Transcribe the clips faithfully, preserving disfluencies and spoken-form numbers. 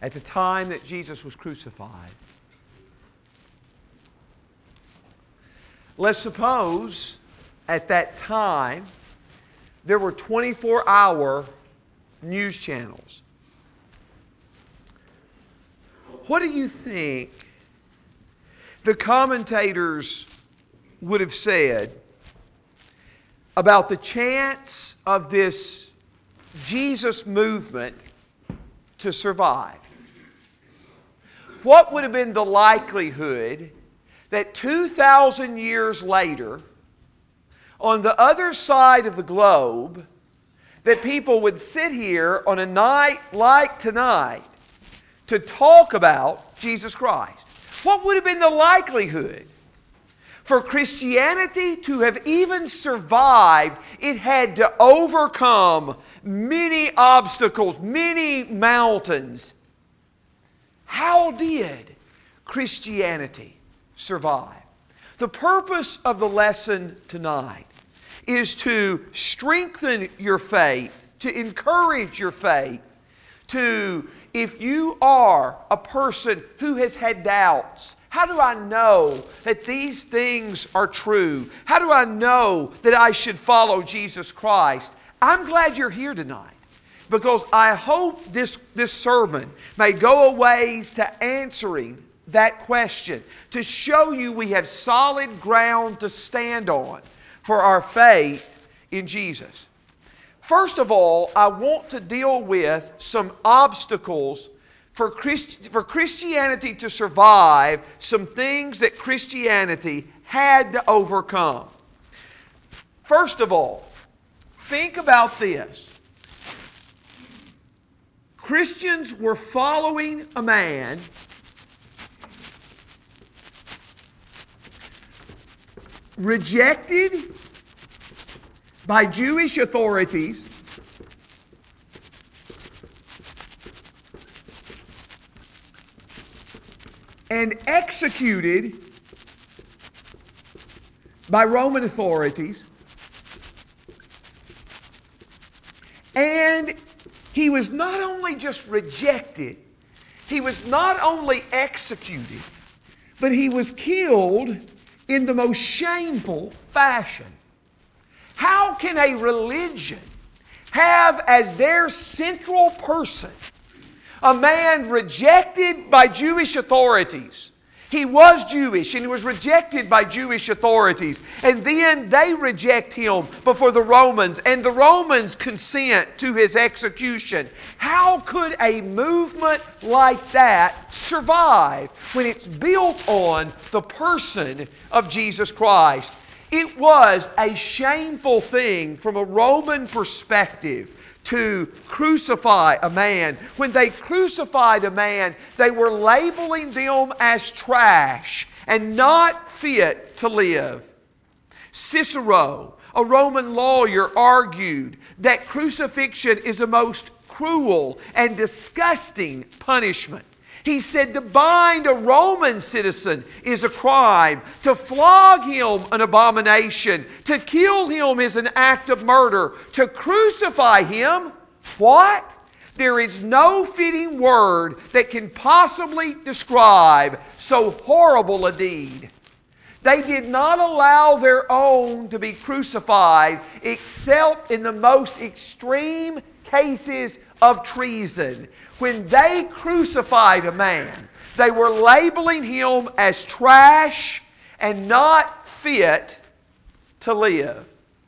at the time that Jesus was crucified. Let's suppose at that time there were twenty-four hour news channels. What do you think the commentators would have said about the chance of this Jesus movement to survive? What would have been the likelihood that two thousand years later, on the other side of the globe, that people would sit here on a night like tonight to talk about Jesus Christ? What would have been the likelihood for Christianity to have even survived? It had to overcome many obstacles, many mountains. How did Christianity survive? The purpose of the lesson tonight is to strengthen your faith, to encourage your faith, to, if you are a person who has had doubts, how do I know that these things are true? How do I know that I should follow Jesus Christ? I'm glad you're here tonight, because I hope this, this sermon may go a ways to answering that question, to show you we have solid ground to stand on for our faith in Jesus. First of all, I want to deal with some obstacles for, Christ, for Christianity to survive, some things that Christianity had to overcome. First of all, think about this. Christians were following a man rejected by Jewish authorities, and executed by Roman authorities. And he was not only just rejected, he was not only executed, but he was killed in the most shameful fashion. How can a religion have as their central person a man rejected by Jewish authorities? He was Jewish and he was rejected by Jewish authorities. And then they reject him before the Romans, and the Romans consent to his execution. How could a movement like that survive when it's built on the person of Jesus Christ? It was a shameful thing from a Roman perspective to crucify a man. When they crucified a man, they were labeling them as trash and not fit to live. Cicero, a Roman lawyer, argued that crucifixion is a most cruel and disgusting punishment. He said to bind a Roman citizen is a crime. To flog him an abomination. To kill him is an act of murder. To crucify him, what? There is no fitting word that can possibly describe so horrible a deed. They did not allow their own to be crucified except in the most extreme cases of treason. When they crucified a man, they were labeling him as trash and not fit to live.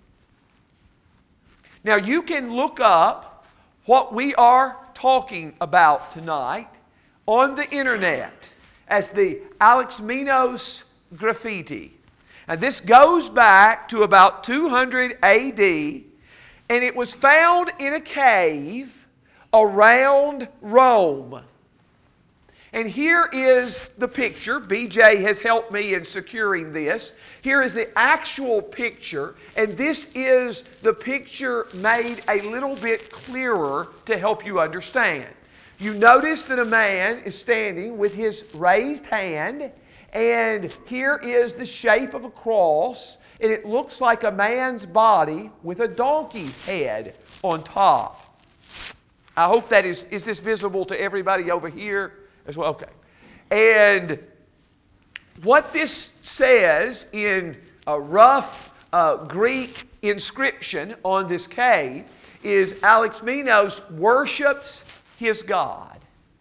Now you can look up what we are talking about tonight on the internet as the Alexamenos graffiti. And this goes back to about two hundred A D, and it was found in a cave around Rome. And here is the picture. B J has helped me in securing this. Here is the actual picture, and this is the picture made a little bit clearer to help you understand. You notice that a man is standing with his raised hand, and here is the shape of a cross, and it looks like a man's body with a donkey head on top. I hope that is, is this visible to everybody over here as well? Okay. And what this says in a rough uh, Greek inscription on this cave is Alexmenos worships his God.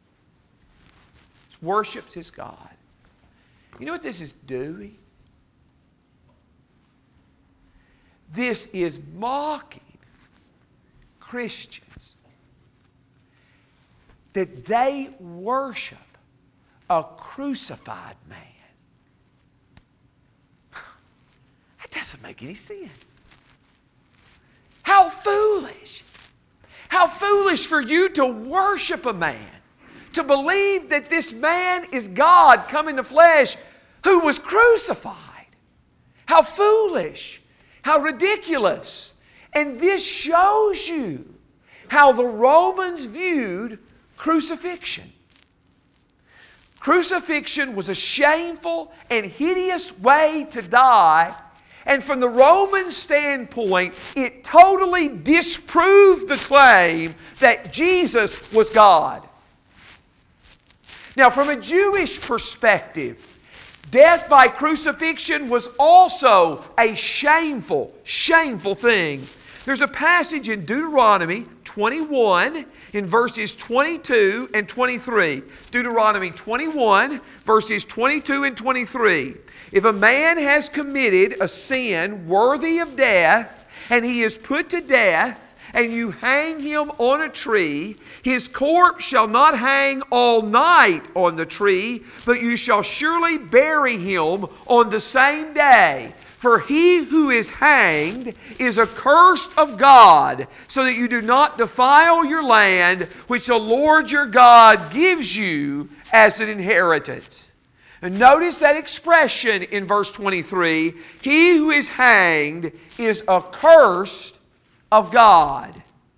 Worships his God. You know what this is doing? This is mocking Christians that they worship a crucified man. That doesn't make any sense. How foolish. How foolish for you to worship a man, to believe that this man is God come in the flesh who was crucified. How foolish. How ridiculous. And this shows you how the Romans viewed crucifixion. Crucifixion was a shameful and hideous way to die. And from the Roman standpoint, it totally disproved the claim that Jesus was God. Now, from a Jewish perspective, death by crucifixion was also a shameful, shameful thing. There's a passage in Deuteronomy twenty-one in verses twenty-two and twenty-three. Deuteronomy twenty-one, verses twenty-two and twenty-three. If a man has committed a sin worthy of death, and he is put to death, and you hang him on a tree, his corpse shall not hang all night on the tree, but you shall surely bury him on the same day. For he who is hanged is accursed of God, so that you do not defile your land, which the Lord your God gives you as an inheritance. And notice that expression in verse twenty-three, he who is hanged is accursed of God.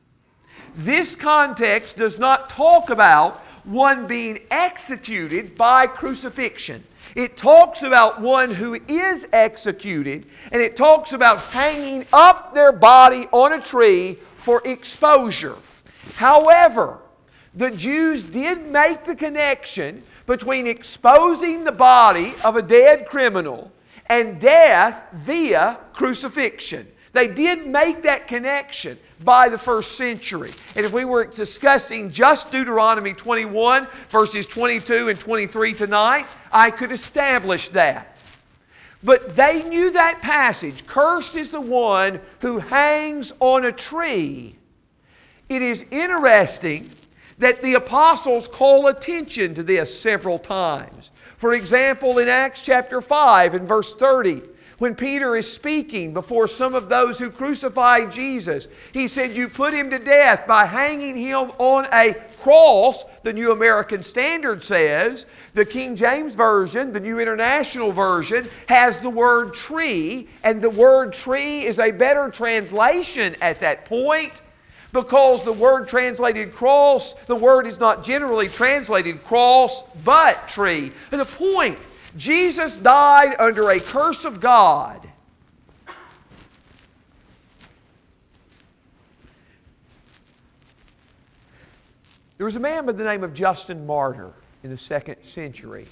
This context does not talk about one being executed by crucifixion. It talks about one who is executed, and it talks about hanging up their body on a tree for exposure. However, the Jews did make the connection between exposing the body of a dead criminal and death via crucifixion. They did make that connection by the first century. And if we were discussing just Deuteronomy twenty-one, verses twenty-two and twenty-three tonight, I could establish that. But they knew that passage. Cursed is the one who hangs on a tree. It is interesting that the apostles call attention to this several times. For example, in Acts chapter five and verse thirty, when Peter is speaking before some of those who crucified Jesus, he said, you put him to death by hanging him on a cross, the New American Standard says. The King James Version, the New International Version, has the word tree, and the word tree is a better translation at that point, because the word translated cross, the word is not generally translated cross, but tree. And the point, Jesus died under a curse of God. There was a man by the name of Justin Martyr in the second century.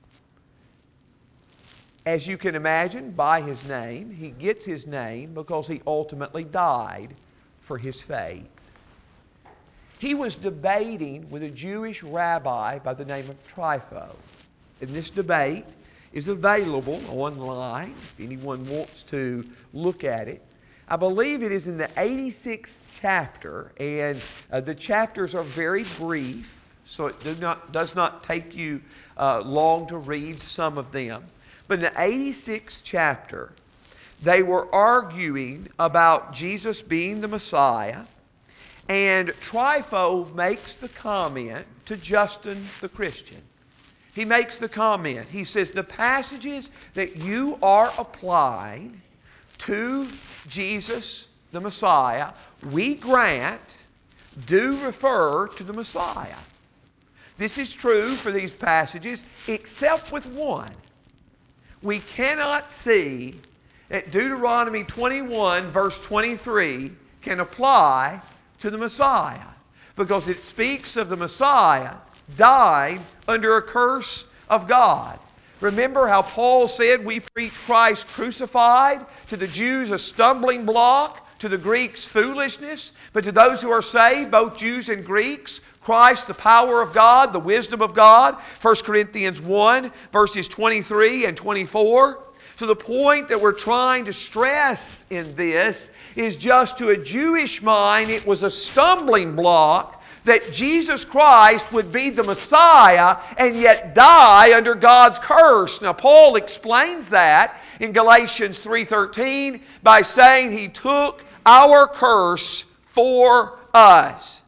As you can imagine, by his name, he gets his name because he ultimately died for his faith. He was debating with a Jewish rabbi by the name of Trypho. And this debate is available online if anyone wants to look at it. I believe it is in the eighty-sixth chapter, and uh, the chapters are very brief, so it do not, does not take you uh, long to read some of them. But in the eighty-sixth chapter, they were arguing about Jesus being the Messiah, and Trypho makes the comment to Justin the Christian. He makes the comment. He says, the passages that you are applying to Jesus the Messiah, we grant, do refer to the Messiah. This is true for these passages, except with one. We cannot see that Deuteronomy twenty-one, verse twenty-three, can apply to the Messiah. because it speaks of the Messiah died under a curse of God. Remember how Paul said we preach Christ crucified, to the Jews a stumbling block, to the Greeks foolishness, but to those who are saved, both Jews and Greeks, Christ, the power of God, the wisdom of God. First Corinthians one, verses twenty-three and twenty-four. So the point that we're trying to stress in this is just to a Jewish mind, it was a stumbling block that Jesus Christ would be the Messiah and yet die under God's curse. Now Paul explains that in Galatians three thirteen by saying He took our curse for us.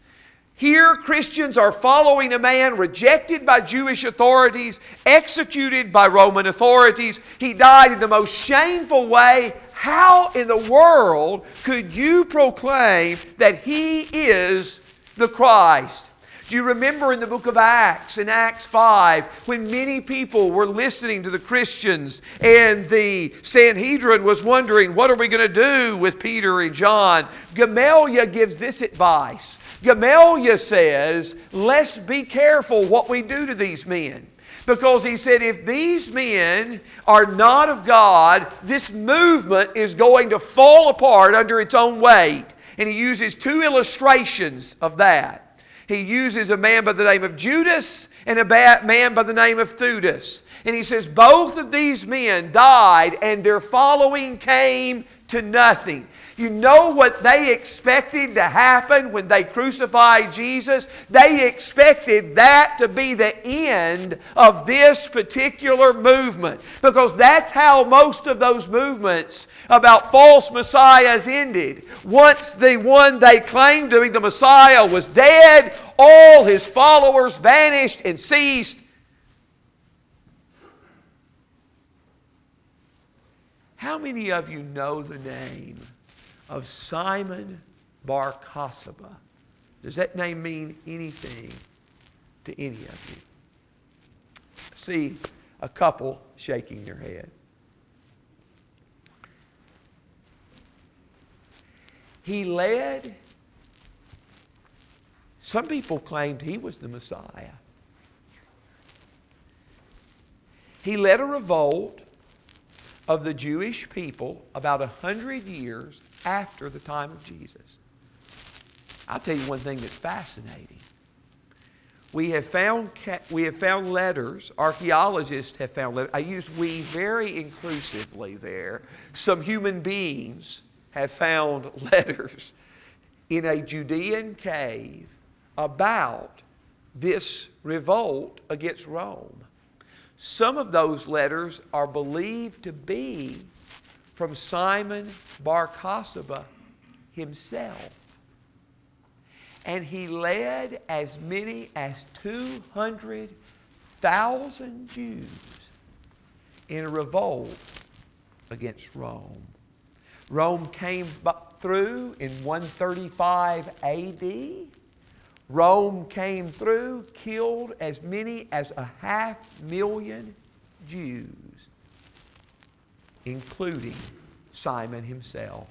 Here Christians are following a man rejected by Jewish authorities, executed by Roman authorities. He died in the most shameful way. How in the world could you proclaim that He is the Christ? Do you remember in the book of Acts, in Acts five, when many people were listening to the Christians and the Sanhedrin was wondering, what are we going to do with Peter and John? Gamaliel gives this advice. Gamaliel says, let's be careful what we do to these men. Because he said, if these men are not of God, this movement is going to fall apart under its own weight. And he uses two illustrations of that. He uses a man by the name of Judas and a man by the name of Theudas. And he says, both of these men died and their following came to nothing. You know what they expected to happen when they crucified Jesus? They expected that to be the end of this particular movement. Because that's how most of those movements about false messiahs ended. Once the one they claimed to be the Messiah was dead, all his followers vanished and ceased. How many of you know the name of Simon Bar Kokhba? Does that name mean anything to any of you? See a couple shaking their head. He led, some people claimed he was the Messiah. He led a revolt of the Jewish people about a hundred years after the time of Jesus. I'll tell you one thing that's fascinating. We have found we have found letters. Archaeologists have found letters. I use we very inclusively there. Some human beings have found letters in a Judean cave about this revolt against Rome. Some of those letters are believed to be from Simon Bar Kokhba himself. And he led as many as two hundred thousand Jews in a revolt against Rome. Rome came through in one thirty-five A D. Rome came through, killed as many as a half million Jews, including Simon himself.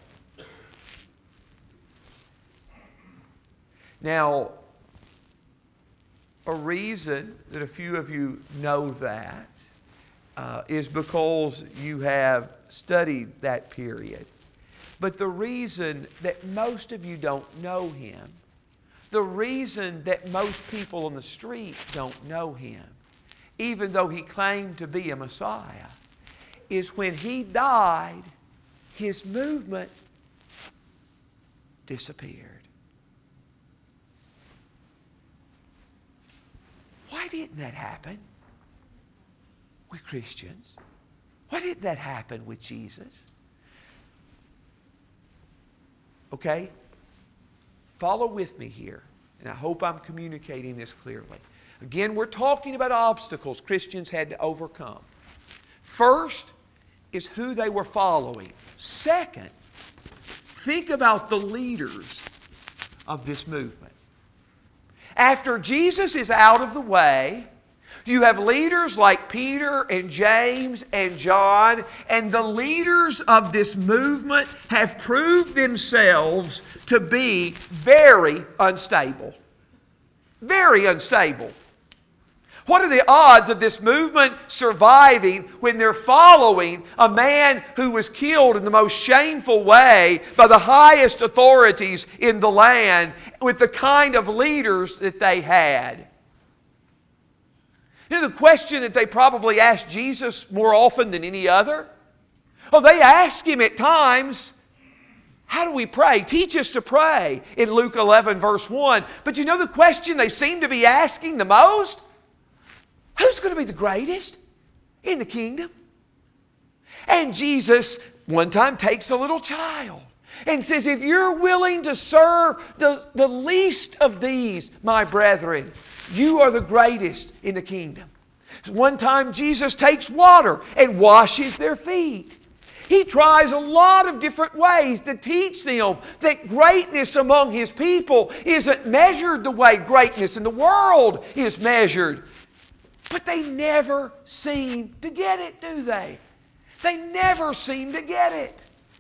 Now, a reason that a few of you know that uh, is because you have studied that period. But the reason that most of you don't know him, the reason that most people on the street don't know him, even though he claimed to be a Messiah, is when he died, his movement disappeared. Why didn't that happen with Christians? Why didn't that happen with Jesus? Okay? Follow with me here, and I hope I'm communicating this clearly. Again, we're talking about obstacles Christians had to overcome. First is who they were following. Second, think about the leaders of this movement. After Jesus is out of the way, You have leaders like Peter and James and John, and the leaders of this movement have proved themselves to be very unstable. Very unstable. What are the odds of this movement surviving when they're following a man who was killed in the most shameful way by the highest authorities in the land with the kind of leaders that they had? You know the question that they probably asked Jesus more often than any other? Oh, they ask Him at times, how do we pray? Teach us to pray in Luke eleven verse one. But you know the question they seem to be asking the most? Who's going to be the greatest in the kingdom? And Jesus one time takes a little child and says, if you're willing to serve the, the least of these, my brethren, you are the greatest in the kingdom. One time Jesus takes water and washes their feet. He tries a lot of different ways to teach them that greatness among His people isn't measured the way greatness in the world is measured. But they never seem to get it, do they? They never seem to get it.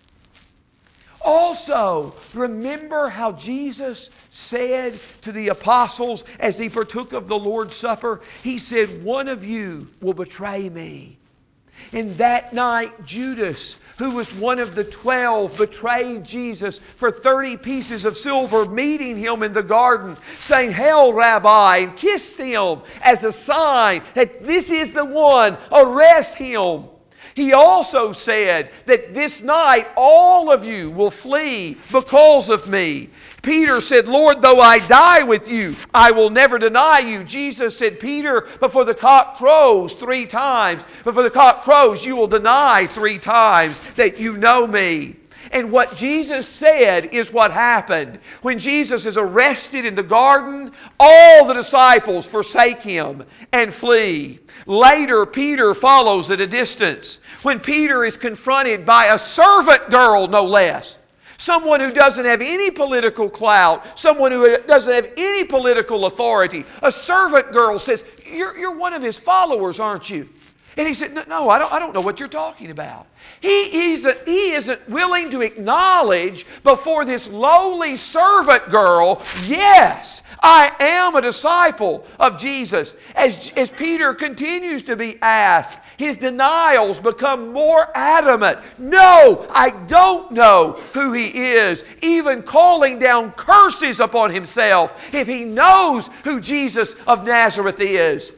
Also, remember how Jesus said to the apostles as He partook of the Lord's Supper, He said, one of you will betray me. And that night, Judas, who was one of the twelve, betrayed Jesus for thirty pieces of silver, meeting Him in the garden, saying, Hail, Rabbi, and kissed Him as a sign that this is the one, arrest Him. He also said that this night all of you will flee because of me. Peter said, Lord, though I die with you, I will never deny you. Jesus said, Peter, before the cock crows three times, before the cock crows, you will deny three times that you know me. And what Jesus said is what happened. When Jesus is arrested in the garden, all the disciples forsake Him and flee. Later, Peter follows at a distance. When Peter is confronted by a servant girl, no less, someone who doesn't have any political clout, someone who doesn't have any political authority, a servant girl says, you're, you're one of His followers, aren't you? And he said, no, no I, don't, I don't know what you're talking about. He isn't, he isn't willing to acknowledge before this lowly servant girl, yes, I am a disciple of Jesus. As, as Peter continues to be asked, his denials become more adamant. No, I don't know who He is. Even calling down curses upon himself if he knows who Jesus of Nazareth is.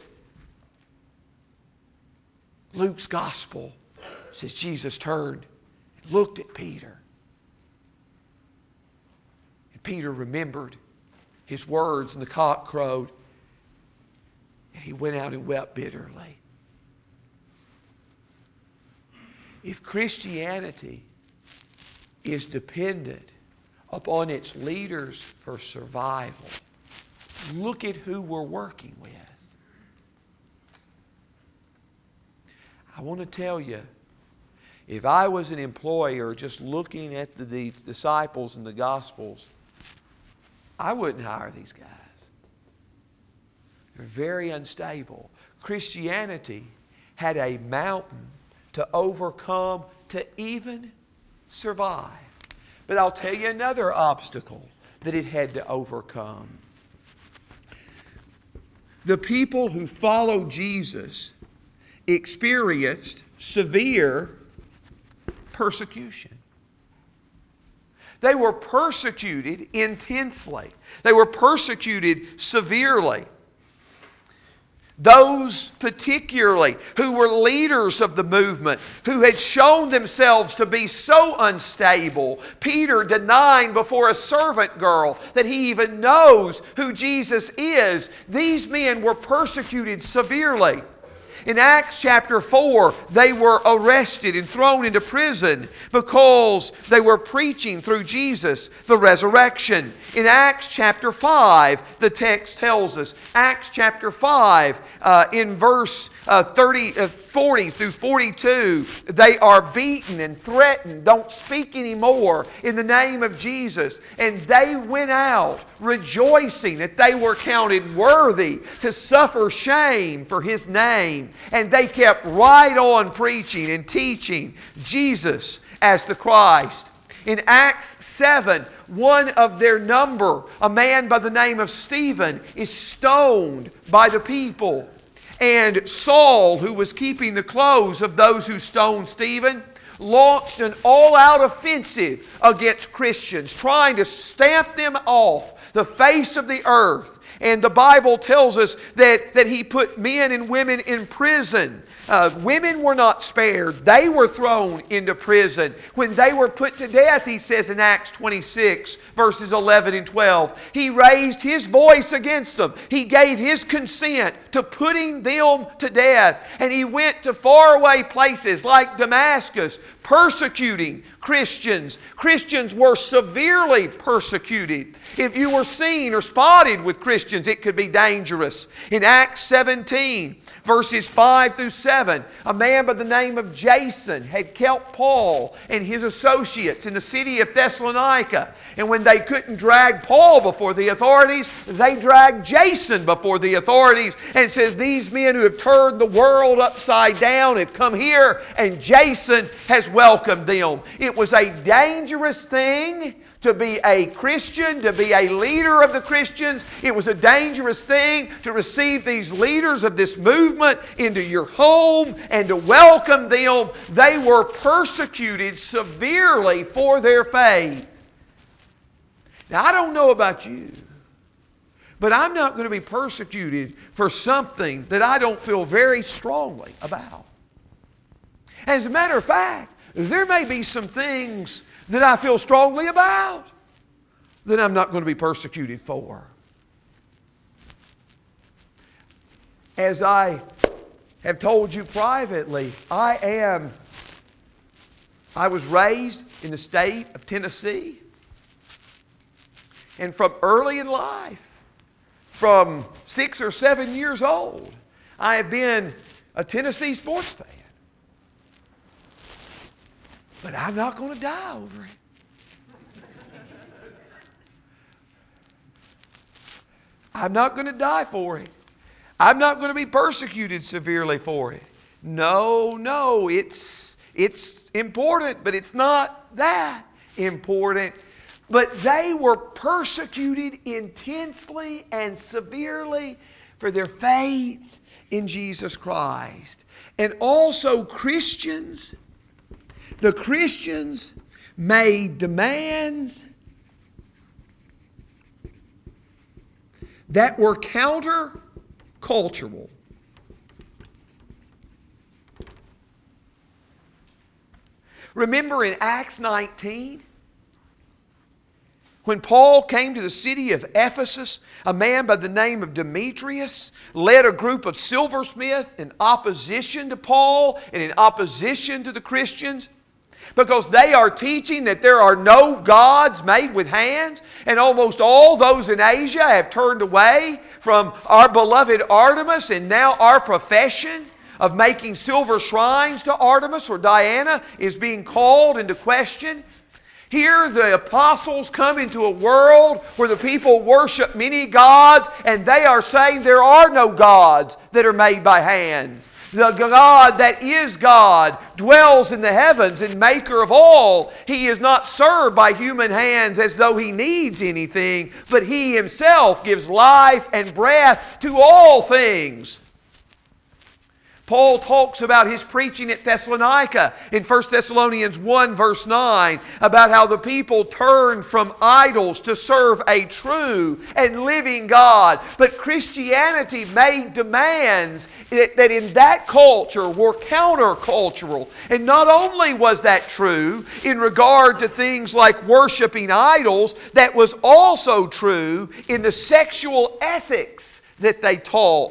Luke's gospel says Jesus turned and looked at Peter. And Peter remembered his words and the cock crowed. And he went out and wept bitterly. If Christianity is dependent upon its leaders for survival, look at who we're working with. I want to tell you, if I was an employer just looking at the, the disciples in the Gospels, I wouldn't hire these guys. They're very unstable. Christianity had a mountain to overcome to even survive. But I'll tell you another obstacle that it had to overcome. The people who followed Jesus experienced severe persecution. They were persecuted intensely. They were persecuted severely. Those particularly who were leaders of the movement, who had shown themselves to be so unstable, Peter denying before a servant girl that he even knows who Jesus is, these men were persecuted severely. In Acts chapter four, they were arrested and thrown into prison because they were preaching through Jesus the resurrection. In Acts chapter five, the text tells us, Acts chapter five, uh, in verse uh, thirty, uh, forty through forty-two, they are beaten and threatened, don't speak anymore in the name of Jesus. And they went out rejoicing that they were counted worthy to suffer shame for His name. And they kept right on preaching and teaching Jesus as the Christ. In Acts seven, one of their number, a man by the name of Stephen, is stoned by the people. And Saul, who was keeping the clothes of those who stoned Stephen, launched an all-out offensive against Christians, trying to stamp them off the face of the earth. And the Bible tells us that, that he put men and women in prison. Uh, women were not spared. They were thrown into prison. When they were put to death, he says in Acts twenty-six, verses eleven and twelve, he raised his voice against them. He gave his consent to putting them to death. And he went to faraway places like Damascus, persecuting Christians. Christians were severely persecuted. If you were seen or spotted with Christians, it could be dangerous. In Acts seventeen, verses five through seven, a man by the name of Jason had kept Paul and his associates in the city of Thessalonica. And when they couldn't drag Paul before the authorities, they dragged Jason before the authorities. And it says, these men who have turned the world upside down have come here, and Jason has welcomed them. It was a dangerous thing to be a Christian, to be a leader of the Christians. It was a dangerous thing to receive these leaders of this movement into your home and to welcome them. They were persecuted severely for their faith. Now, I don't know about you, but I'm not going to be persecuted for something that I don't feel very strongly about. As a matter of fact, there may be some things that I feel strongly about that I'm not going to be persecuted for. As I have told you privately, I am, I was raised in the state of Tennessee. And from early in life, from six or seven years old, I have been a Tennessee sports fan. But I'm not going to die over it. I'm not going to die for it. I'm not going to be persecuted severely for it. No, no, it's, it's important, but it's not that important. But they were persecuted intensely and severely for their faith in Jesus Christ. And also Christians, the Christians made demands that were counter-cultural. Remember in Acts nineteen, when Paul came to the city of Ephesus, a man by the name of Demetrius led a group of silversmiths in opposition to Paul and in opposition to the Christians, because they are teaching that there are no gods made with hands, and almost all those in Asia have turned away from our beloved Artemis, and now our profession of making silver shrines to Artemis or Diana is being called into question. Here the apostles come into a world where the people worship many gods, and they are saying there are no gods that are made by hands. The God that is God dwells in the heavens and maker of all. He is not served by human hands as though He needs anything, but He Himself gives life and breath to all things. Paul talks about his preaching at Thessalonica in First Thessalonians one verse nine about how the people turned from idols to serve a true and living God. But Christianity made demands that in that culture were countercultural. And not only was that true in regard to things like worshiping idols, that was also true in the sexual ethics that they taught.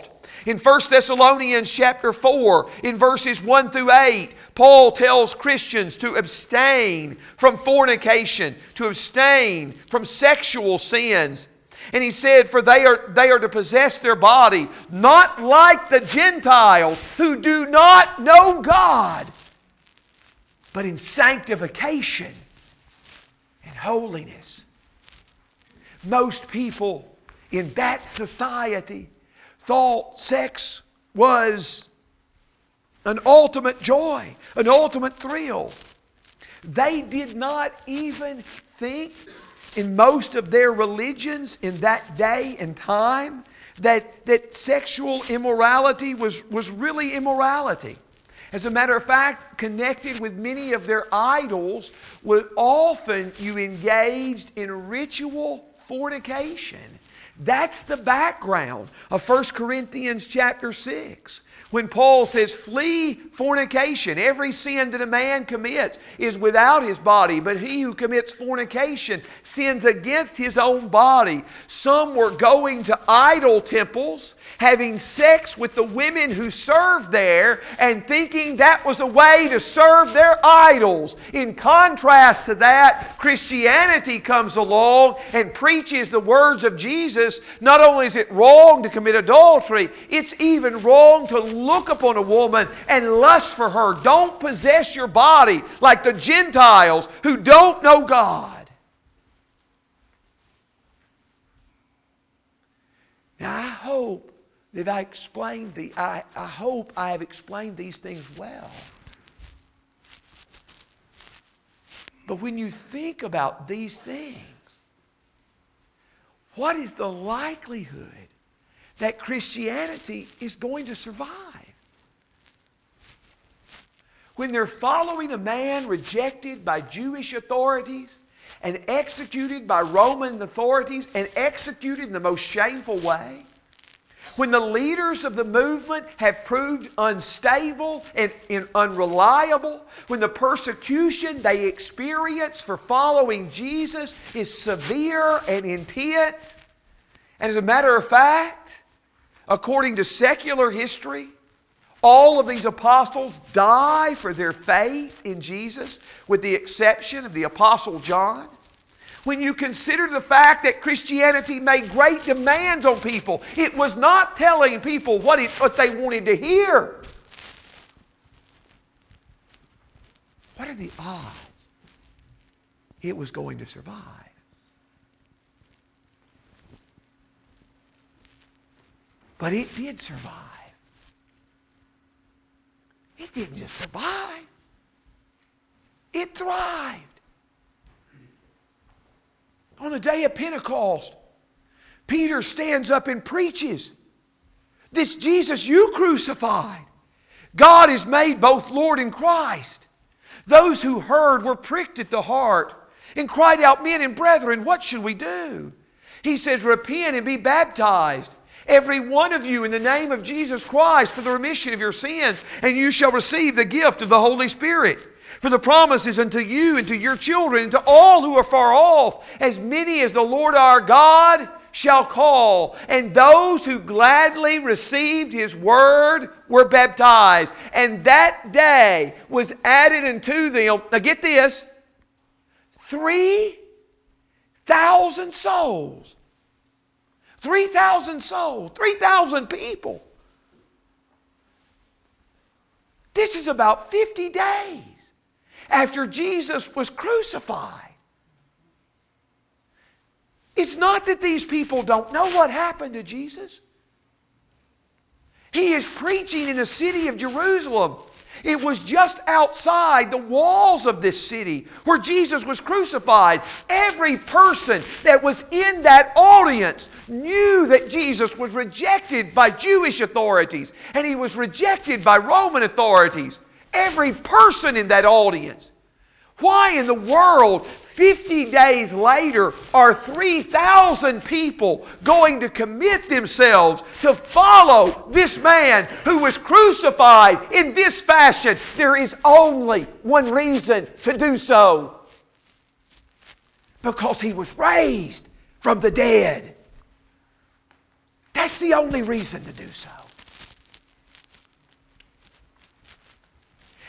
In First Thessalonians chapter four, in verses one through eight, Paul tells Christians to abstain from fornication, to abstain from sexual sins. And he said, for they are, they are to possess their body, not like the Gentiles who do not know God, but in sanctification and holiness. Most people in that society thought sex was an ultimate joy, an ultimate thrill. They did not even think in most of their religions in that day and time that, that sexual immorality was, was really immorality. As a matter of fact, connected with many of their idols, was often you engaged in ritual fornication. That's the background of First Corinthians chapter six. When Paul says, flee fornication. Every sin that a man commits is without his body, but he who commits fornication sins against his own body. Some were going to idol temples, having sex with the women who served there, and thinking that was a way to serve their idols. In contrast to that, Christianity comes along and preaches the words of Jesus. Not only is it wrong to commit adultery, it's even wrong to look upon a woman and lust for her. Don't possess your body like the Gentiles who don't know God. Now I hope that I explained the I, I hope I have explained these things well. But when you think about these things, what is the likelihood that Christianity is going to survive? When they're following a man rejected by Jewish authorities and executed by Roman authorities and executed in the most shameful way? When the leaders of the movement have proved unstable and, and unreliable? When the persecution they experience for following Jesus is severe and intense? And as a matter of fact, according to secular history, all of these apostles die for their faith in Jesus, with the exception of the Apostle John. When you consider the fact that Christianity made great demands on people, it was not telling people what, it, what they wanted to hear. What are the odds it was going to survive? But it did survive. It didn't just survive. It thrived. On the day of Pentecost, Peter stands up and preaches, this Jesus you crucified, God is made both Lord and Christ. Those who heard were pricked at the heart and cried out, men and brethren, what should we do? He says, repent and be baptized, every one of you, in the name of Jesus Christ, for the remission of your sins, and you shall receive the gift of the Holy Spirit. For the promise is unto you and to your children and to all who are far off, as many as the Lord our God shall call. And those who gladly received His word were baptized. And that day was added unto them, now get this, three thousand souls. three thousand souls. three thousand people. This is about fifty days after Jesus was crucified. It's not that these people don't know what happened to Jesus. He is preaching in the city of Jerusalem. It was just outside the walls of this city where Jesus was crucified. Every person that was in that audience knew that Jesus was rejected by Jewish authorities and He was rejected by Roman authorities. Every person in that audience. Why in the world, fifty days later, are three thousand people going to commit themselves to follow this man who was crucified in this fashion? There is only one reason to do so. Because He was raised from the dead. That's the only reason to do so.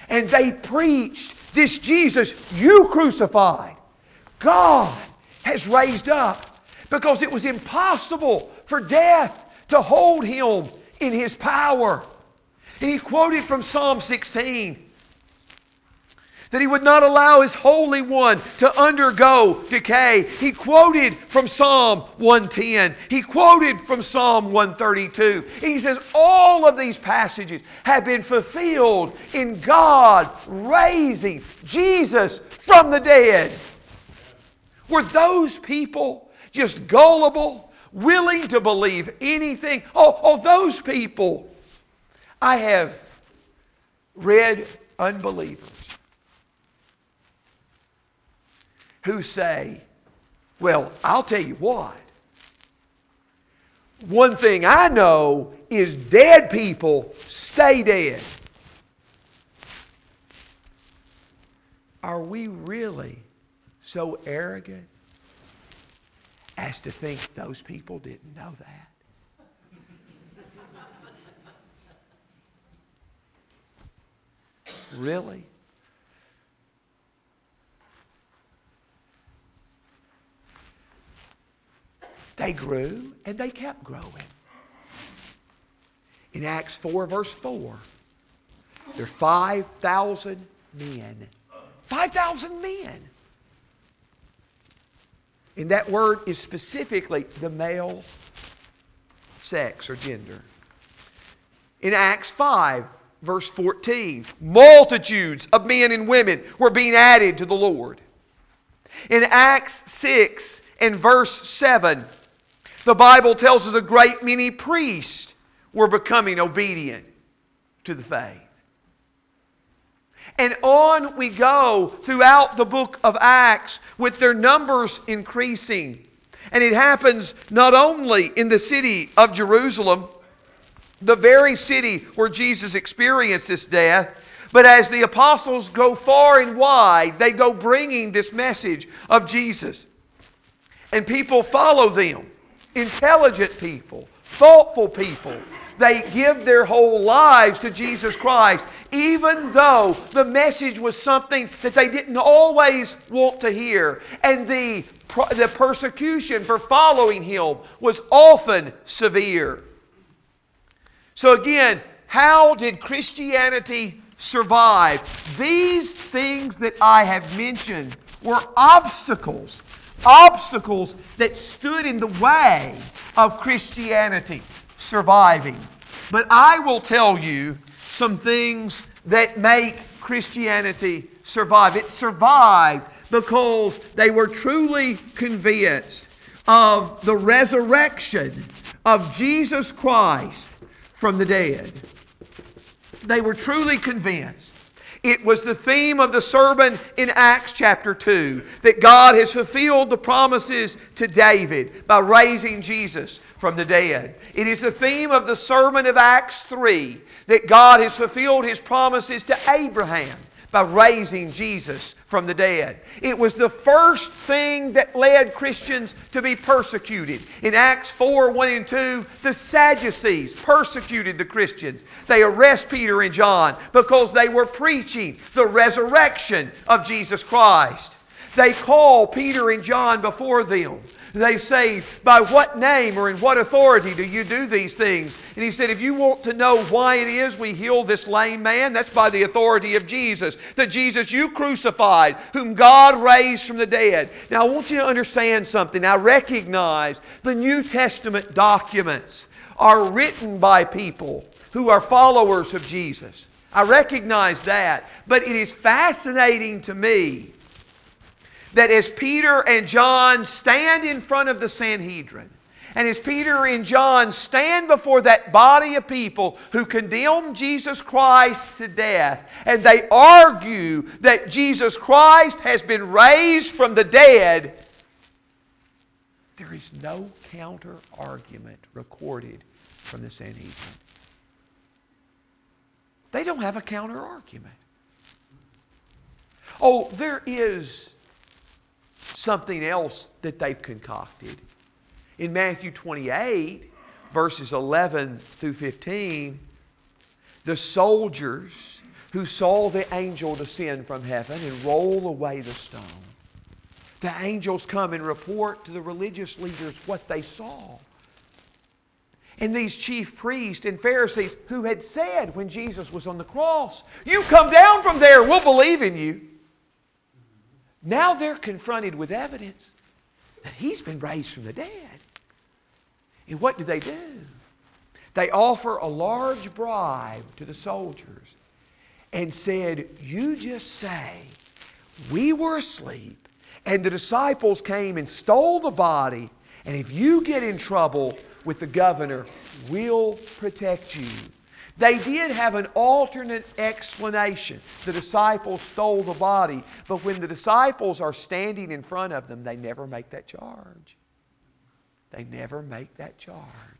And they preached this Jesus you crucified, God has raised up, because it was impossible for death to hold Him in His power. And he quoted from Psalm sixteen that He would not allow His Holy One to undergo decay. He quoted from Psalm one ten. He quoted from Psalm one thirty-two. And he says all of these passages have been fulfilled in God raising Jesus from the dead. Were those people just gullible, willing to believe anything? Oh, oh, those people. I have read unbelievers who say, well, I'll tell you what. One thing I know is dead people stay dead. Are we really so arrogant as to think those people didn't know that? Really? They grew and they kept growing. In Acts four verse four, there are five thousand men. five thousand men. And that word is specifically the male sex or gender. In Acts five verse fourteen, multitudes of men and women were being added to the Lord. In Acts six and verse seven, the Bible tells us a great many priests were becoming obedient to the faith. And on we go throughout the book of Acts with their numbers increasing. And it happens not only in the city of Jerusalem, the very city where Jesus experienced this death, but as the apostles go far and wide, they go bringing this message of Jesus. And people follow them. Intelligent people, thoughtful people. They give their whole lives to Jesus Christ, even though the message was something that they didn't always want to hear. And the, the persecution for following Him was often severe. So again, how did Christianity survive? These things that I have mentioned were obstacles. Obstacles that stood in the way of Christianity surviving. But I will tell you some things that make Christianity survive. It survived because they were truly convinced of the resurrection of Jesus Christ from the dead. They were truly convinced. It was the theme of the sermon in Acts chapter two, that God has fulfilled the promises to David by raising Jesus from the dead. It is the theme of the sermon of Acts three, that God has fulfilled His promises to Abraham by raising Jesus from the dead. It was the first thing that led Christians to be persecuted. In Acts four, one and two, the Sadducees persecuted the Christians. They arrest Peter and John because they were preaching the resurrection of Jesus Christ. They call Peter and John before them. They say, by what name or in what authority do you do these things? And he said, if you want to know why it is we healed this lame man, that's by the authority of Jesus. The Jesus you crucified, whom God raised from the dead. Now I want you to understand something. I recognize the New Testament documents are written by people who are followers of Jesus. I recognize that. But it is fascinating to me that as Peter and John stand in front of the Sanhedrin, and as Peter and John stand before that body of people who condemn Jesus Christ to death, and they argue that Jesus Christ has been raised from the dead, there is no counter-argument recorded from the Sanhedrin. They don't have a counter-argument. Oh, there is something else that they've concocted. In Matthew twenty-eight, verses eleven through fifteen, the soldiers who saw the angel descend from heaven and roll away the stone. The angels come and report to the religious leaders what they saw. And these chief priests and Pharisees who had said when Jesus was on the cross, "You come down from there, we'll believe in you." Now they're confronted with evidence that He's been raised from the dead. And what do they do? They offer a large bribe to the soldiers and said, "You just say, we were asleep and the disciples came and stole the body, and if you get in trouble with the governor, we'll protect you." They did have an alternate explanation. The disciples stole the body, but when the disciples are standing in front of them, they never make that charge. They never make that charge.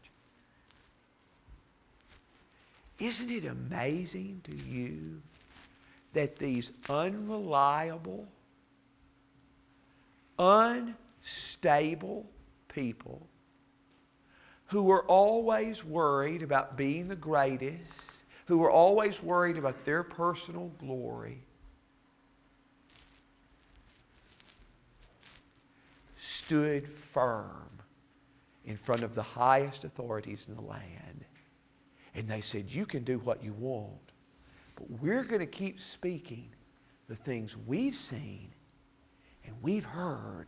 Isn't it amazing to you that these unreliable, unstable people who are always worried about being the greatest, who are always worried about their personal glory, stood firm in front of the highest authorities in the land. And they said, "You can do what you want, but we're going to keep speaking the things we've seen and we've heard."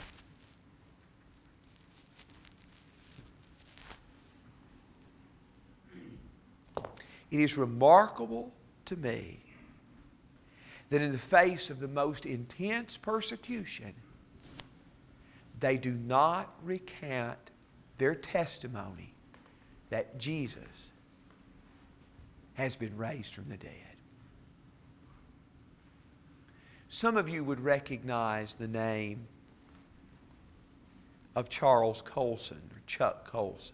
It is remarkable to me that in the face of the most intense persecution, they do not recant their testimony that Jesus has been raised from the dead. Some of you would recognize the name of Charles Colson, or Chuck Colson.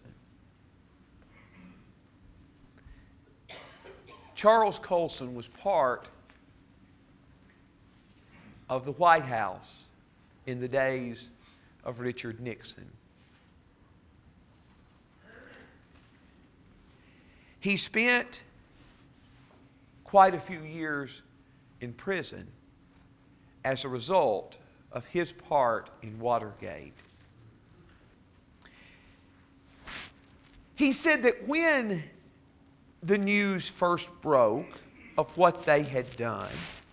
Charles Colson was part of the White House in the days of Richard Nixon. He spent quite a few years in prison as a result of his part in Watergate. He said that when the news first broke of what they had done,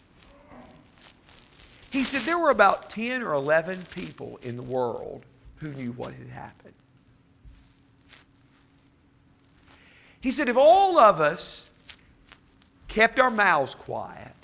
he said there were about ten or eleven people in the world who knew what had happened. He said if all of us kept our mouths quiet,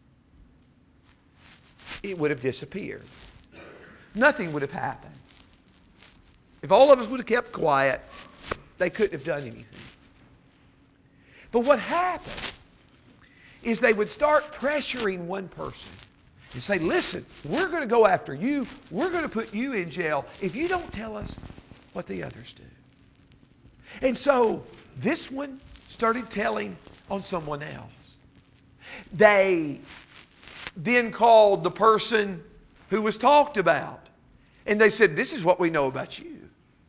it would have disappeared. Nothing would have happened. If all of us would have kept quiet, they couldn't have done anything. But what happened is they would start pressuring one person and say, "Listen, we're going to go after you. We're going to put you in jail if you don't tell us what the others do." And so this one started telling on someone else. They then called the person who was talked about, and they said, "This is what we know about you.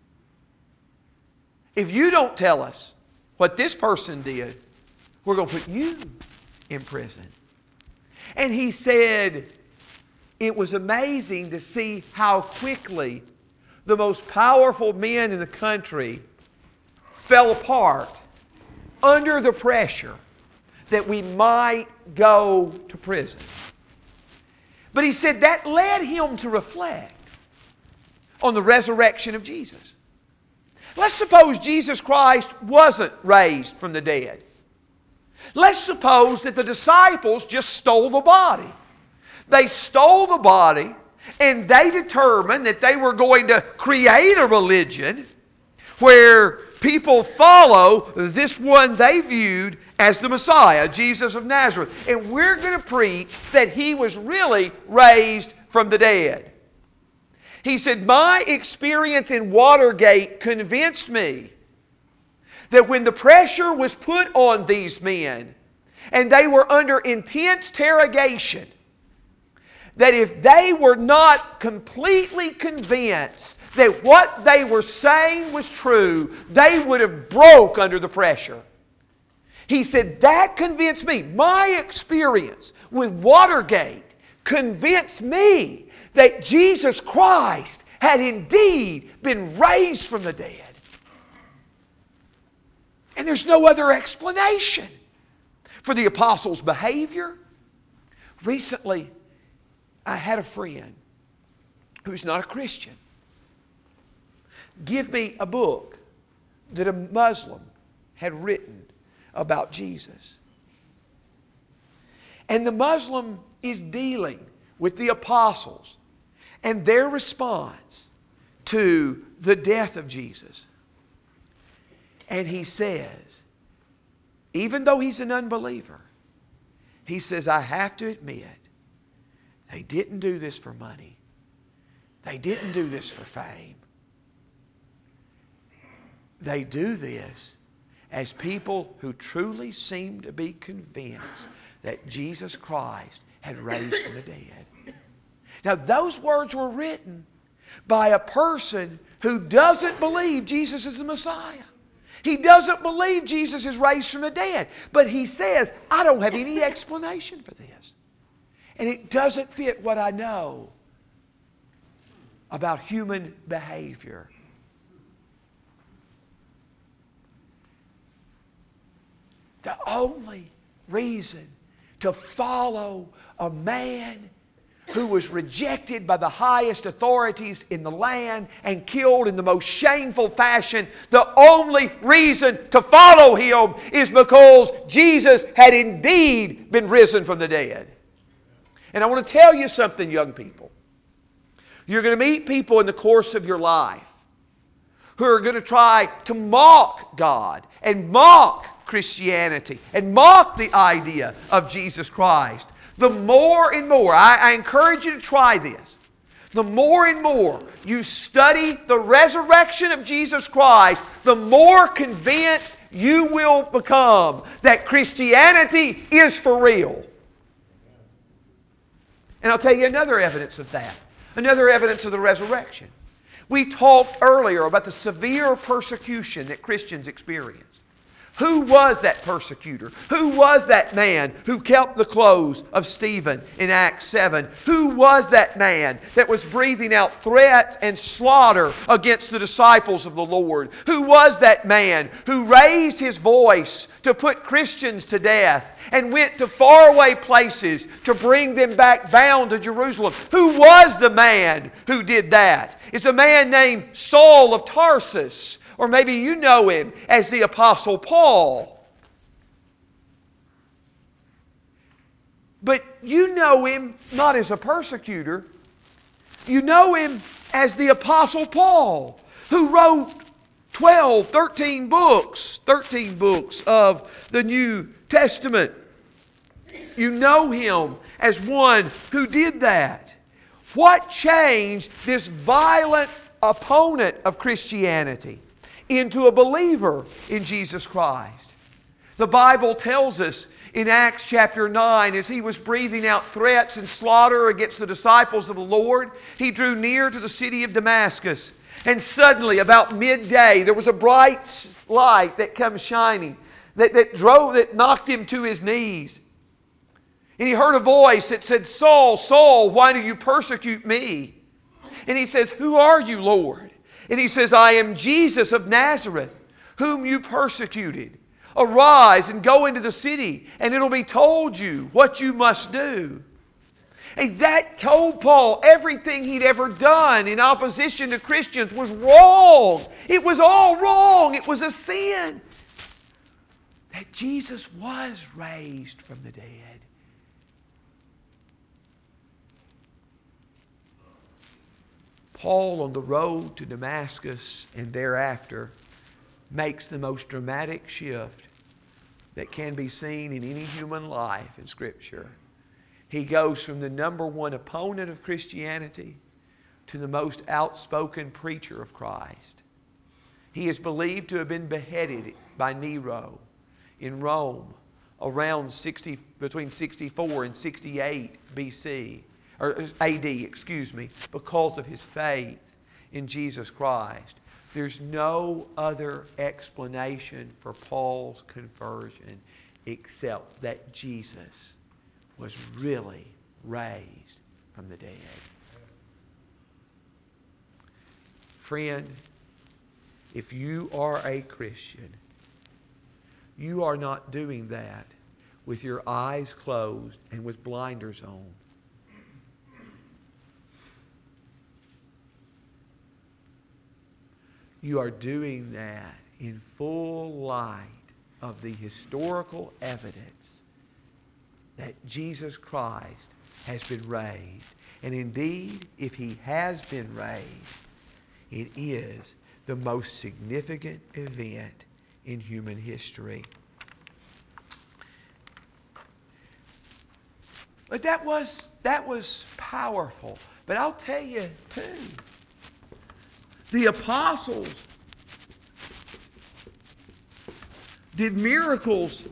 If you don't tell us what this person did, we're going to put you in prison." And he said it was amazing to see how quickly the most powerful men in the country fell apart under the pressure that we might go to prison. But he said that led him to reflect on the resurrection of Jesus. Let's suppose Jesus Christ wasn't raised from the dead. Let's suppose that the disciples just stole the body. They stole the body and they determined that they were going to create a religion where people follow this one they viewed as the Messiah, Jesus of Nazareth. And we're going to preach that He was really raised from the dead. He said, my experience in Watergate convinced me that when the pressure was put on these men and they were under intense interrogation, that if they were not completely convinced that what they were saying was true, they would have broke under the pressure. He said, that convinced me. My experience with Watergate convinced me that Jesus Christ had indeed been raised from the dead. And there's no other explanation for the apostles' behavior. Recently, I had a friend who's not a Christian give me a book that a Muslim had written about Jesus. And the Muslim is dealing with the apostles and their response to the death of Jesus. And he says, even though he's an unbeliever, he says, I have to admit, they didn't do this for money. They didn't do this for fame. They do this as people who truly seem to be convinced that Jesus Christ had raised from the dead. Now, those words were written by a person who doesn't believe Jesus is the Messiah. He doesn't believe Jesus is raised from the dead. But he says, I don't have any explanation for this. And it doesn't fit what I know about human behavior. The only reason to follow a man who was rejected by the highest authorities in the land and killed in the most shameful fashion, the only reason to follow him is because Jesus had indeed been risen from the dead. And I want to tell you something, young people. You're going to meet people in the course of your life who are going to try to mock God and mock Christianity and mock the idea of Jesus Christ. The more and more, I, I encourage you to try this. The more and more you study the resurrection of Jesus Christ, the more convinced you will become that Christianity is for real. And I'll tell you another evidence of that. Another evidence of the resurrection. We talked earlier about the severe persecution that Christians experienced. Who was that persecutor? Who was that man who kept the clothes of Stephen in Acts seven? Who was that man that was breathing out threats and slaughter against the disciples of the Lord? Who was that man who raised his voice to put Christians to death and went to faraway places to bring them back bound to Jerusalem? Who was the man who did that? It's a man named Saul of Tarsus. Or maybe you know him as the Apostle Paul. But you know him not as a persecutor. You know him as the Apostle Paul, who wrote twelve, thirteen books, thirteen books of the New Testament. You know him as one who did that. What changed this violent opponent of Christianity into a believer in Jesus Christ? The Bible tells us in Acts chapter nine, as he was breathing out threats and slaughter against the disciples of the Lord, he drew near to the city of Damascus. And suddenly, about midday, there was a bright light that comes shining, that, that drove, that knocked him to his knees. And he heard a voice that said, Saul, Saul, why do you persecute me? And he says, who are you, Lord? And he says, I am Jesus of Nazareth, whom you persecuted. Arise and go into the city, and it'll be told you what you must do. And that told Paul everything he'd ever done in opposition to Christians was wrong. It was all wrong. It was a sin. That Jesus was raised from the dead. Paul, on the road to Damascus and thereafter, makes the most dramatic shift that can be seen in any human life in Scripture. He goes from the number one opponent of Christianity to the most outspoken preacher of Christ. He is believed to have been beheaded by Nero in Rome around sixty, between sixty-four and sixty-eight B C, or A D, excuse me, because of his faith in Jesus Christ. There's no other explanation for Paul's conversion except that Jesus was really raised from the dead. Friend, if you are a Christian, you are not doing that with your eyes closed and with blinders on. You are doing that in full light of the historical evidence that Jesus Christ has been raised. And indeed, if He has been raised, it is the most significant event in human history. But that was, that was powerful. But I'll tell you too, the apostles did miracles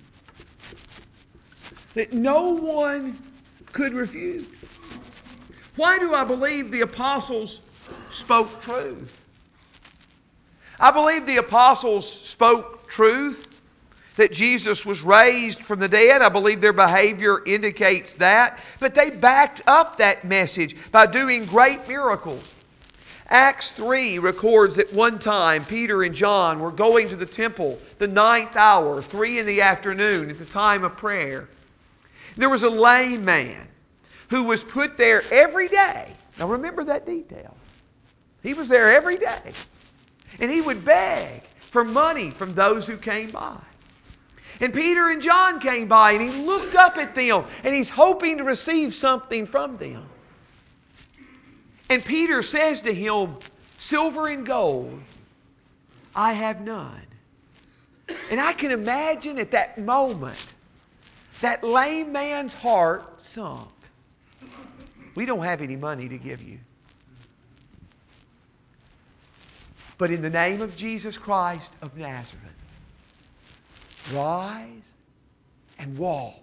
that no one could refute. Why do I believe the apostles spoke truth? I believe the apostles spoke truth, that Jesus was raised from the dead. I believe their behavior indicates that. But they backed up that message by doing great miracles. Acts three records that one time Peter and John were going to the temple the ninth hour, three in the afternoon, at the time of prayer. There was a lame man who was put there every day. Now remember that detail. He was there every day. And he would beg for money from those who came by. And Peter and John came by and he looked up at them and he's hoping to receive something from them. And Peter says to him, "Silver and gold I have none." And I can imagine at that moment, that lame man's heart sunk. We don't have any money to give you. But in the name of Jesus Christ of Nazareth, rise and walk.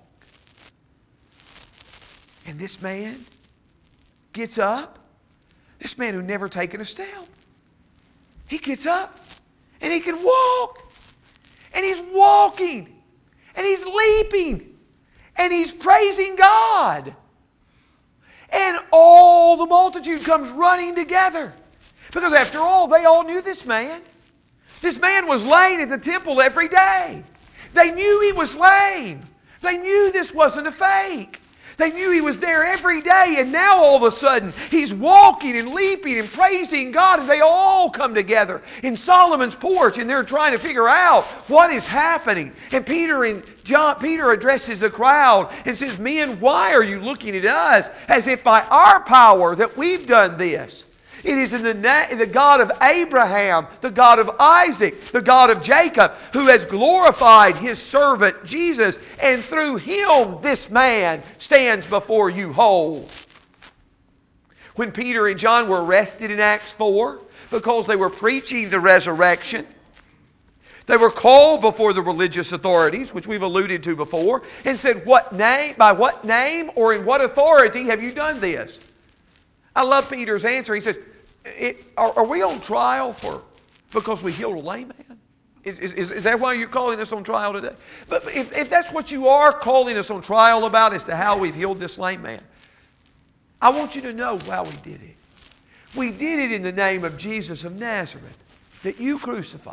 And this man gets up. This man who'd never taken a step. He gets up and he can walk. And he's walking. And he's leaping. And he's praising God. And all the multitude comes running together. Because after all, they all knew this man. This man was lame at the temple every day. They knew he was lame. They knew this wasn't a fake. They knew he was there every day, and now all of a sudden he's walking and leaping and praising God, and they all come together in Solomon's porch, and they're trying to figure out what is happening. And Peter and John, Peter addresses the crowd and says, "Men, why are you looking at us as if by our power that we've done this? It is in the, na- the God of Abraham, the God of Isaac, the God of Jacob, who has glorified His servant Jesus, and through Him this man stands before you whole." When Peter and John were arrested in Acts four because they were preaching the resurrection, they were called before the religious authorities, which we've alluded to before, and said, "What name, by what name or in what authority have you done this?" I love Peter's answer. He says, it, are, are we on trial for because we healed a lame man? Is, is, is that why you're calling us on trial today? But if, if that's what you are calling us on trial about as to how we've healed this lame man, I want you to know why we did it. We did it in the name of Jesus of Nazareth, that you crucified,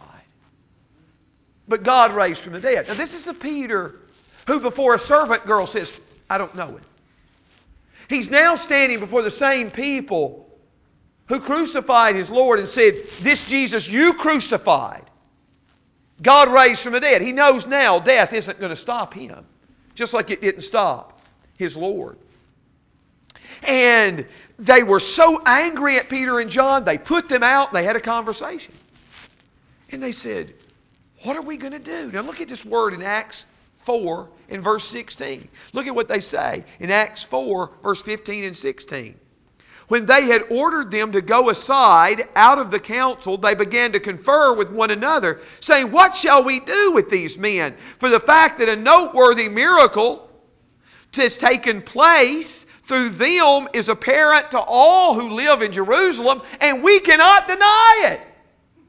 but God raised from the dead. Now this is the Peter who before a servant girl says, "I don't know it." He's now standing before the same people who crucified his Lord and said, "This Jesus you crucified, God raised from the dead." He knows now death isn't going to stop him, just like it didn't stop his Lord. And they were so angry at Peter and John, they put them out and they had a conversation. And they said, "What are we going to do?" Now look at this word in Acts four in verse sixteen. Look at what they say in Acts four, verse fifteen and sixteen. When they had ordered them to go aside out of the council, they began to confer with one another, saying, "What shall we do with these men? For the fact that a noteworthy miracle has taken place through them is apparent to all who live in Jerusalem, and we cannot deny it."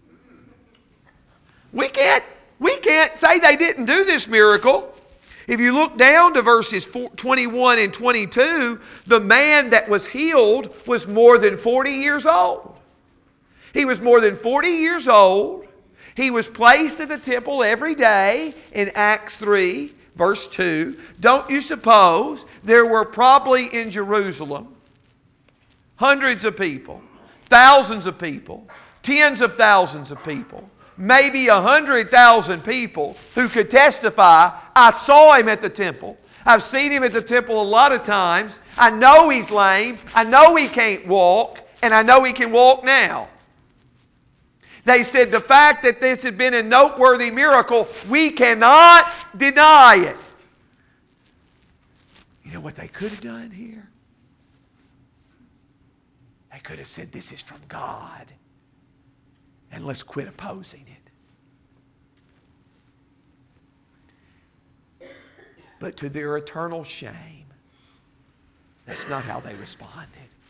We can't, we can't say they didn't do this miracle. If you look down to verses twenty-one and twenty-two, the man that was healed was more than forty years old. He was more than forty years old. He was placed at the temple every day in Acts three, verse two. Don't you suppose there were probably in Jerusalem hundreds of people, thousands of people, tens of thousands of people, maybe a hundred thousand people who could testify, I saw him at the temple. I've seen him at the temple a lot of times. I know he's lame. I know he can't walk. And I know he can walk now. They said the fact that this had been a noteworthy miracle, we cannot deny it. You know what they could have done here? They could have said, this is from God. And let's quit opposing it. But to their eternal shame, that's not how they responded.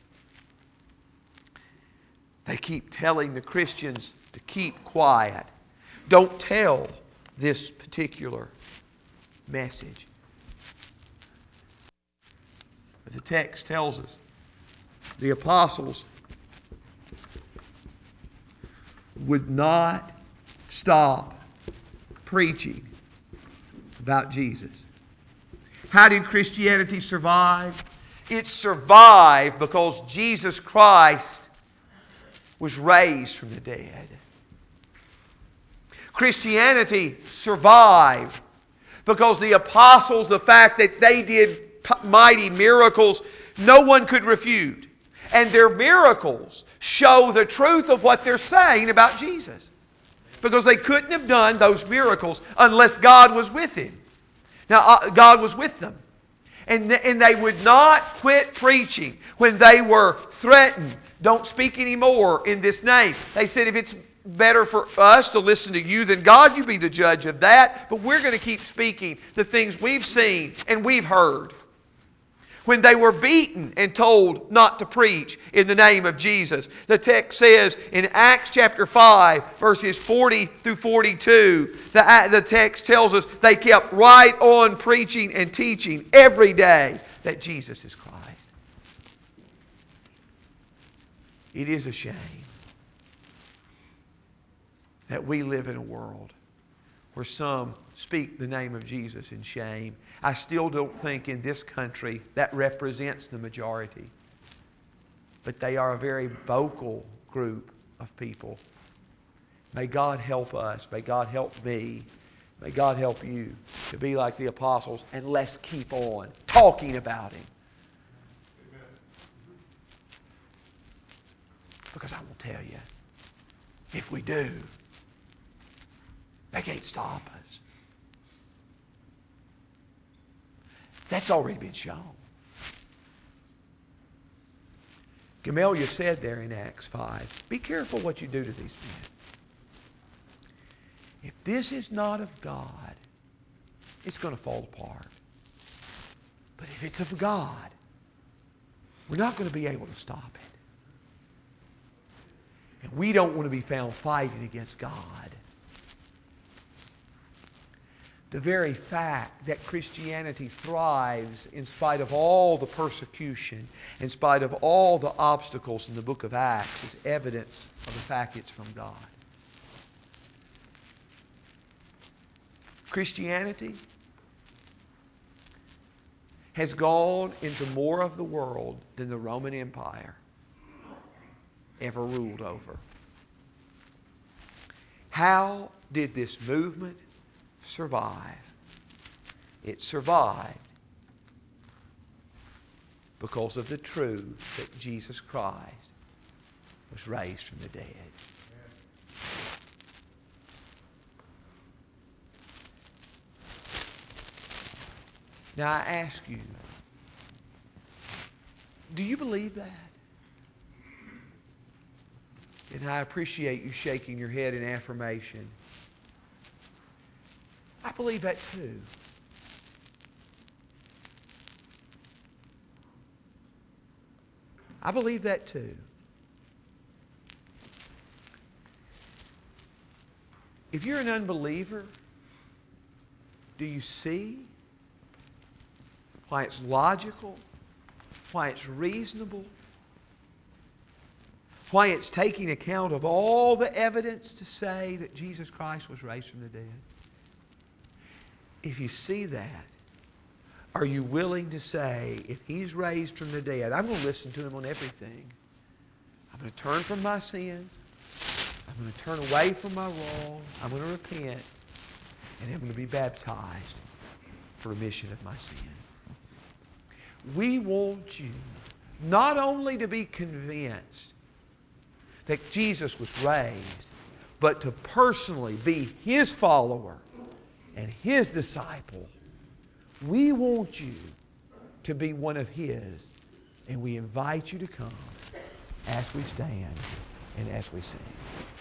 They keep telling the Christians to keep quiet. Don't tell this particular message. But the text tells us the apostles would not stop preaching about Jesus. How did Christianity survive? It survived because Jesus Christ was raised from the dead. Christianity survived because the apostles, the fact that they did mighty miracles, no one could refute. And their miracles show the truth of what they're saying about Jesus. Because they couldn't have done those miracles unless God was with him. Now, uh, God was with them. And, th- and they would not quit preaching when they were threatened. Don't speak anymore in this name. They said, if it's better for us to listen to you than God, you be the judge of that. But we're going to keep speaking the things we've seen and we've heard. When they were beaten and told not to preach in the name of Jesus. The text says in Acts chapter five, verses forty through forty-two, the, the text tells us they kept right on preaching and teaching every day that Jesus is Christ. It is a shame that we live in a world where some speak the name of Jesus in shame. I still don't think in this country that represents the majority. But they are a very vocal group of people. May God help us. May God help me. May God help you to be like the apostles. And let's keep on talking about Him. Because I will tell you, if we do, they can't stop us. That's already been shown. Gamaliel said there in Acts five, be careful what you do to these men. If this is not of God, it's going to fall apart. But if it's of God, we're not going to be able to stop it. And we don't want to be found fighting against God. The very fact that Christianity thrives in spite of all the persecution, in spite of all the obstacles in the book of Acts, is evidence of the fact it's from God. Christianity has gone into more of the world than the Roman Empire ever ruled over. How did this movement survive? It survived because of the truth that Jesus Christ was raised from the dead. Now I ask you, do you believe that? And I appreciate you shaking your head in affirmation. I believe that too. I believe that too. If you're an unbeliever, do you see why it's logical, why it's reasonable, why it's taking account of all the evidence to say that Jesus Christ was raised from the dead? If you see that, are you willing to say, if He's raised from the dead, I'm going to listen to Him on everything. I'm going to turn from my sins. I'm going to turn away from my wrong. I'm going to repent. And I'm going to be baptized for remission of my sins. We want you not only to be convinced that Jesus was raised, but to personally be His follower and His disciple. We want you to be one of His, and we invite you to come as we stand and as we sing.